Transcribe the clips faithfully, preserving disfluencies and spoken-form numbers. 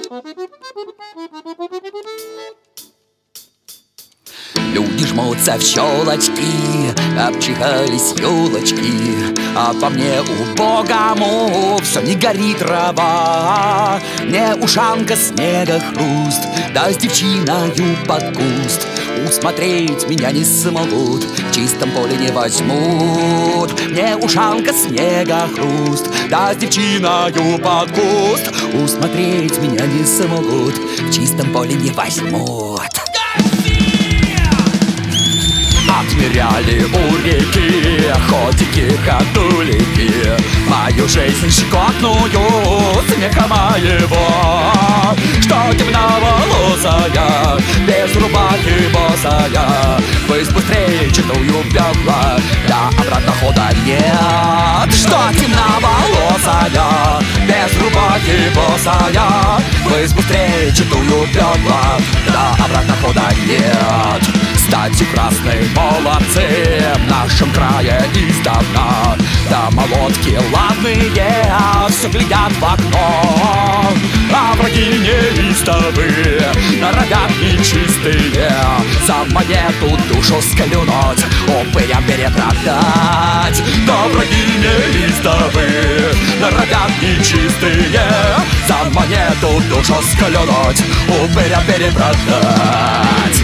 Люди жмутся в щелочки, обчихались елочки, а по мне убогому все не горит трава. Мне ушанка снега хруст, да с девчиною под куст. Усмотреть меня не смогут, в чистом поле не возьмут. Мне ушанка снега хруст, да с девчиною под куст. Усмотреть меня не смогут, в чистом поле не возьмут. Отмеряли у реки охотники, ходулики, мою жизнь щекотную смеха моего. Что темноволосая, без рубахи босая, пусть быстрее читую бегла, да обратно хода нет. Что темноволосая, без рубахи босая, пусть быстрее читую бегла, да обратно хода нет. Кстати, красные молодцы в нашем крае издавна, да молотки ладные все глядят в окно. А враги неистовые, норовят нечистые за монету душу склюнуть, упырям перепродать. Да враги неистовые, норовят нечистые за монету душу склюнуть, упырям перепродать.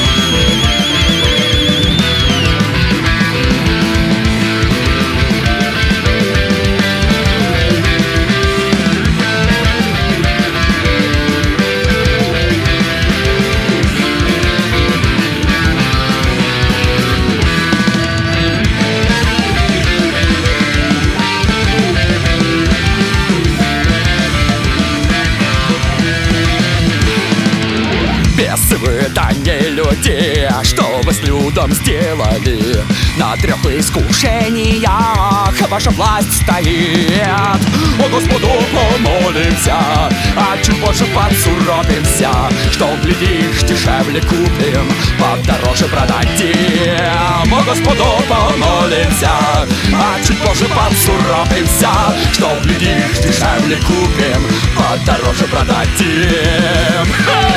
Бесы вы, да не люди, что вы с людом сделали? На трех искушениях ваша власть стоит. О Господу помолимся, а чуть больше подсуропимся, что, глядишь, дешевле купим, подороже продадим. О Господу помолимся, а чуть позже подсуропимся, что, глядишь, дешевле купим, подороже продадим.